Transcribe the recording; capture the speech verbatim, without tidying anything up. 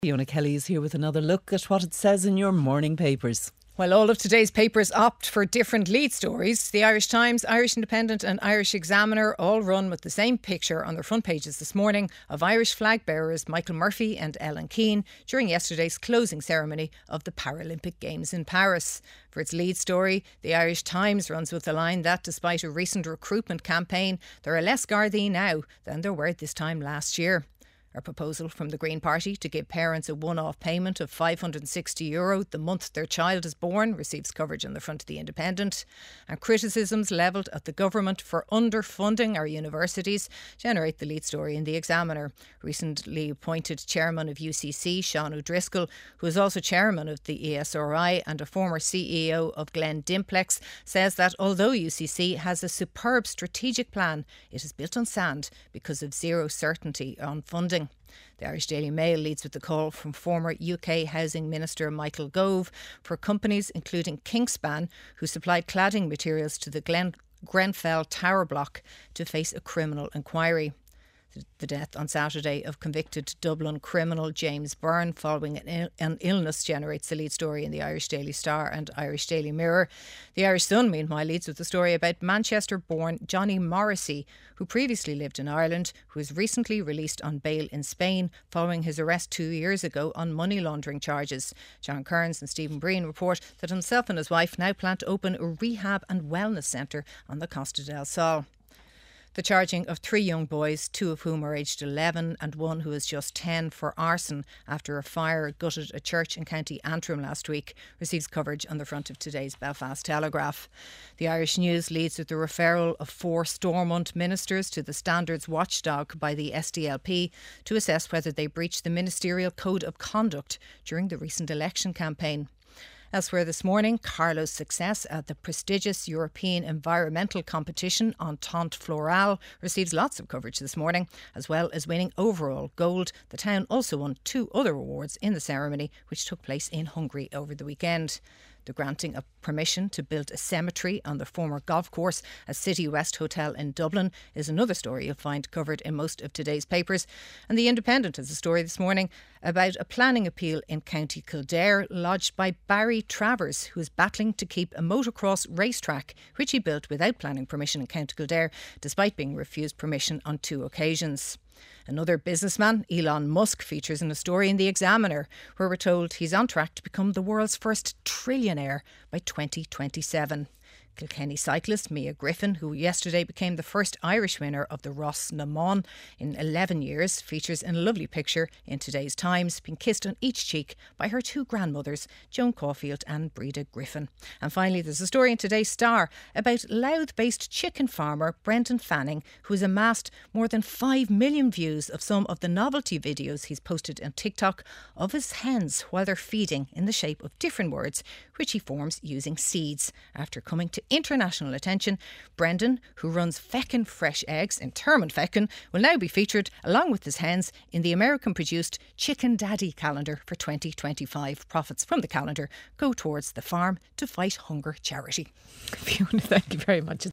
Fiona Kelly is here with another look at what it says in your morning papers. Well, all of today's papers opt for different lead stories. The Irish Times, Irish Independent and Irish Examiner all run with the same picture on their front pages this morning of Irish flag bearers Michael Murphy and Ellen Keane during yesterday's closing ceremony of the Paralympic Games in Paris. For its lead story, the Irish Times runs with the line that despite a recent recruitment campaign, there are less Gardaí now than there were this time last year. A proposal from the Green Party to give parents a one-off payment of five hundred sixty euro the month their child is born receives coverage on the front of the Independent. And criticisms levelled at the government for underfunding our universities generate the lead story in the Examiner. Recently appointed chairman of U C C, Sean O'Driscoll, who is also chairman of the E S R I and a former C E O of Glen Dimplex, says that although U C C has a superb strategic plan, it is built on sand because of zero certainty on funding. The Irish Daily Mail leads with the call from former U K Housing Minister Michael Gove for companies including Kingspan, who supplied cladding materials to the Glen- Grenfell Tower block, to face a criminal inquiry. The death on Saturday of convicted Dublin criminal James Byrne following an, il- an illness generates the lead story in the Irish Daily Star and Irish Daily Mirror. The Irish Sun, meanwhile, leads with the story about Manchester-born Johnny Morrissey, who previously lived in Ireland, who was recently released on bail in Spain following his arrest two years ago on money laundering charges. John Kearns and Stephen Breen report that himself and his wife now plan to open a rehab and wellness centre on the Costa del Sol. The charging of three young boys, two of whom are aged eleven and one who is just ten, for arson after a fire gutted a church in County Antrim last week, receives coverage on the front of today's Belfast Telegraph. The Irish News leads with the referral of four Stormont ministers to the Standards Watchdog by the S D L P to assess whether they breached the Ministerial Code of Conduct during the recent election campaign. Elsewhere this morning, Carlo's success at the prestigious European environmental competition Entente Florale receives lots of coverage this morning, as well as winning overall gold. The town also won two other awards in the ceremony, which took place in Hungary over the weekend. The granting of permission to build a cemetery on the former golf course at City West Hotel in Dublin is another story you'll find covered in most of today's papers. And The Independent has a story this morning about a planning appeal in County Kildare lodged by Barry Travers, who is battling to keep a motocross racetrack, which he built without planning permission in County Kildare, despite being refused permission on two occasions. Another businessman, Elon Musk, features in a story in The Examiner, where we're told he's on track to become the world's first trillionaire by twenty twenty-seven. Kilkenny cyclist Mia Griffin, who yesterday became the first Irish winner of the Ross na Mon in eleven years, features in a lovely picture in today's Times, being kissed on each cheek by her two grandmothers, Joan Caulfield and Breda Griffin. And finally, there's a story in today's Star about Louth-based chicken farmer Brendan Fanning, who has amassed more than five million views of some of the novelty videos he's posted on TikTok of his hens while they're feeding in the shape of different words, which he forms using seeds. After coming to international attention, Brendan, who runs Feckin Fresh Eggs in Termon Feckin, will now be featured along with his hens in the American-produced Chicken Daddy calendar for twenty twenty-five. Profits from the calendar go towards the Farm to Fight Hunger charity. Fiona, thank you very much.